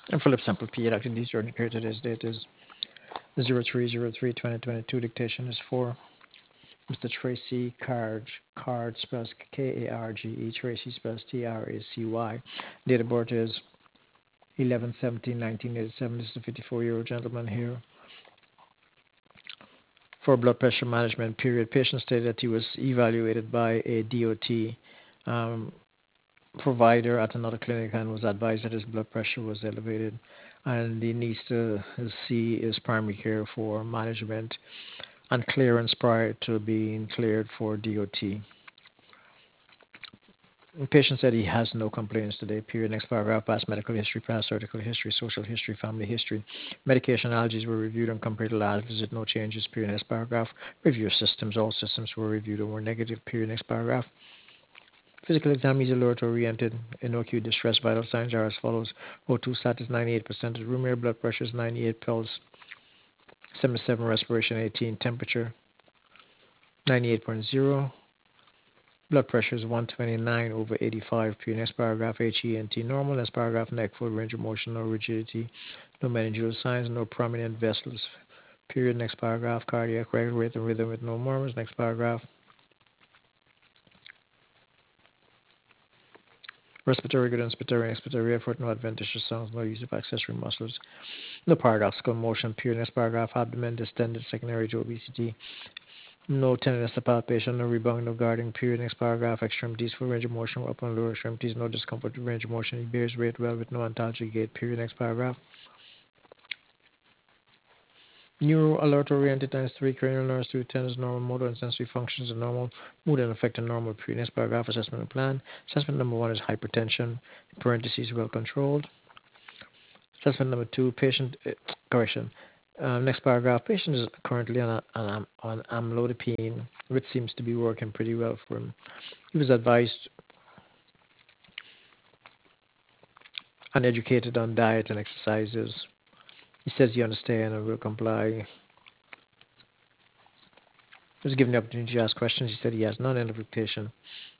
And for lip sample P, Dr. D. Jordan here. Today's date is 03/03/2022. Dictation is for Mr. Tracy Carge. Card spells Karge. Tracy spells Tracy. Date of birth is 11/17/1987. This is a 54-year-old gentleman here. For blood pressure management period, patient stated that he was evaluated by a DOT um, provider at another clinic and was advised that his blood pressure was elevated and he needs to see his primary care for management and clearance prior to being cleared for DOT. The patient said he has no complaints today. Period. Next paragraph. Past medical history, past surgical history, social history, family history. Medication allergies were reviewed and compared to last visit. No changes. Period. Next paragraph. Review systems. All systems were reviewed and were negative. Period. Next paragraph. Physical exam is alert oriented. No acute distress. Vital signs are as follows. O2 status 98%. Room air blood pressure is 98. Pulse 77. Respiration 18. Temperature 98.0. Blood pressure is 129/85. Period. Next paragraph. HENT normal. Next paragraph. Neck, foot, range of motion, no rigidity, no meningeal signs, no prominent vessels. Period. Next paragraph. Cardiac rate and rhythm with no murmurs. Next paragraph. Respiratory good, inspiratory, expiratory effort, no adventitious sounds, no use of accessory muscles, no paradoxical motion. Period. Next paragraph. Abdomen distended, secondary to obesity. No tenderness or palpation, no rebound, no guarding. Period. Next paragraph. Extremities full range of motion, upper and lower extremities, no discomfort with range of motion. He bears weight well with no antalgic gait. Period. Next paragraph. Neuro alert oriented times 3 cranial nerves 2 tenors normal motor and sensory functions are normal mood and affect are normal. Period. Next paragraph. Assessment and plan. Assessment number 1 is hypertension. Parentheses well controlled. Assessment number 2 patient correction. Next paragraph. Patient is currently on amlodipine, which seems to be working pretty well for him. He was advised and educated on diet and exercises. He says he understands and will comply. He was given the opportunity to ask questions. He said he has none. End of dictation.